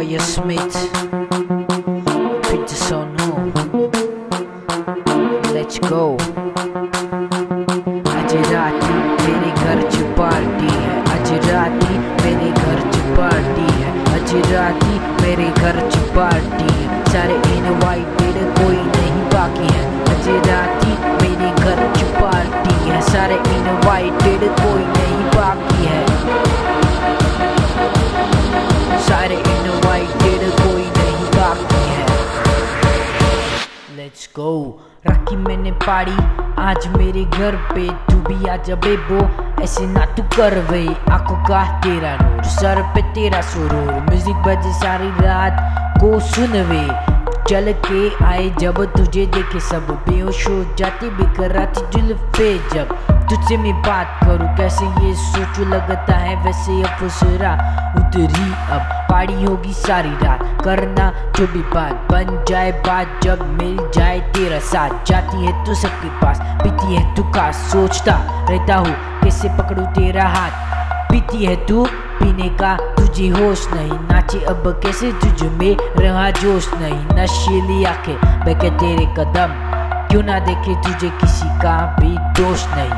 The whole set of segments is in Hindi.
Fire Smith, Peterson home. Let's go. आज राती मेरे घर च पार्टी है, आज राती मेरे घर च पार्टी है, आज राती मेरे घर च पार्टी है। सारे इनवाइटेड कोई नहीं बाकी है, आज राती मेरे घर च पार्टी है। सारे इनवाइटेड कोई नहीं बाकी है, सारे इनवाइटेड कोई नहीं बाकी है। Let's go. राखी मैंने पाड़ी आज मेरे घर पे, तू भी आजा बेबो, ऐसे ना तू कर वे। आंखों का तेरा नूर, सर पे तेरा सुरूर, म्यूजिक बजे सारी रात को सुनवे। चल के आए जब तुझे देखे सब बेहोश हो जाते, बेकराती जुल्फे जब तुझसे मैं बात करूं, कैसे ये सोचू लगता है वैसे अफसरा उतरी। अब पाड़ी होगी सारी रात, करना जो भी बात बन जाए बात, जब मिल जाए तेरा साथ। जाती है तू सबके पास, पीती है तू का, सोचता रहता हूँ कैसे पकड़ू तेरा हाथ। पीती है तू, पीने का तुझे होश नहीं, नाचे अब कैसे तुझ में रहा जोश नहीं। नशीली आंखें बहके तेरे कदम, क्यों ना देखे तुझे किसी का भी दोष नहीं।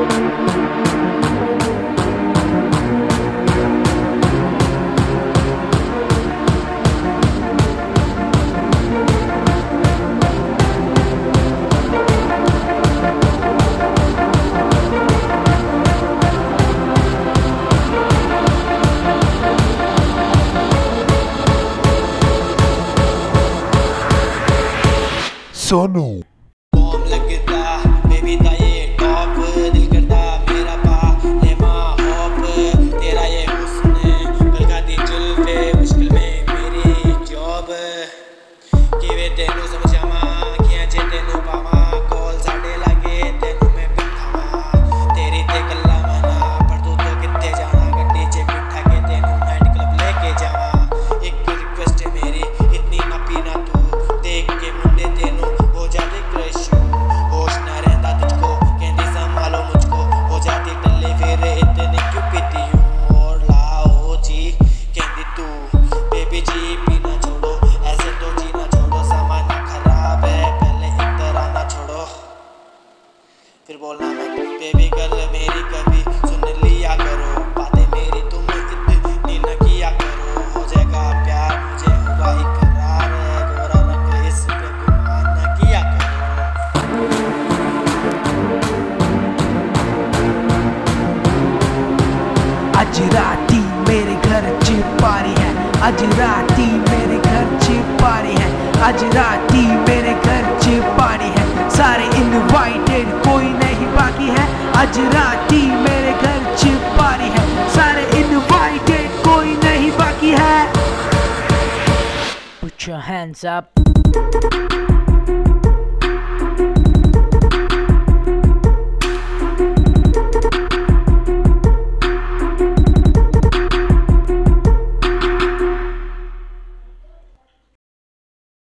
सोनू बॉम्ब लगता बेबी दा ये टॉप, दिल करता मेरा पा ले माँ हॉप। तेरा ये हुस्न कलका दी जुल्फे, मुश्किल में मेरी जॉब। किवे तेनू समझ आवा, किया जे तेनू पावा, कॉल साडे लागे तेनू मैं बिठावा। तेरी ते गल्ला मना पर तू तो कित्थे जाना, गड्डी च बिठा के तेनू नाइट क्लब लेके जावा। एक रिक्वेस्ट है मेरी, इतनी ना पीना तू, देख के मुंडे तेनू हो जाते क्रश। होश ना रहता तुझको, कहती संभालो मुझको, हो जाती टल्ले फिर इतने क्यों पीती हूँ। और लाओ जी कहती तू बेबी जी पीना छोड़ो, ऐसे तो जीना छोड़ो, सामान खराब है पहले इधर आना छोड़ो। फिर बोलना मत बेबी गर्ल मेरी कभी सुन लिया करो, बातें मेरी तुम इतनी न किया करो। हो जाएगा प्यार मुझे हुआ इकरार है, गोरा रंग इस पे गुमान न किया करो। आज राती मेरे घर च पारी है, आज राती मेरे घर च पारी है, आज राती मेरे घर च पारी है। सारे इनवाइटेड कोई नहीं बाकी है, आज राती मेरे घर च पारी है, सारे इनवाइटेड कोई नहीं बाकी है। Put your hands up.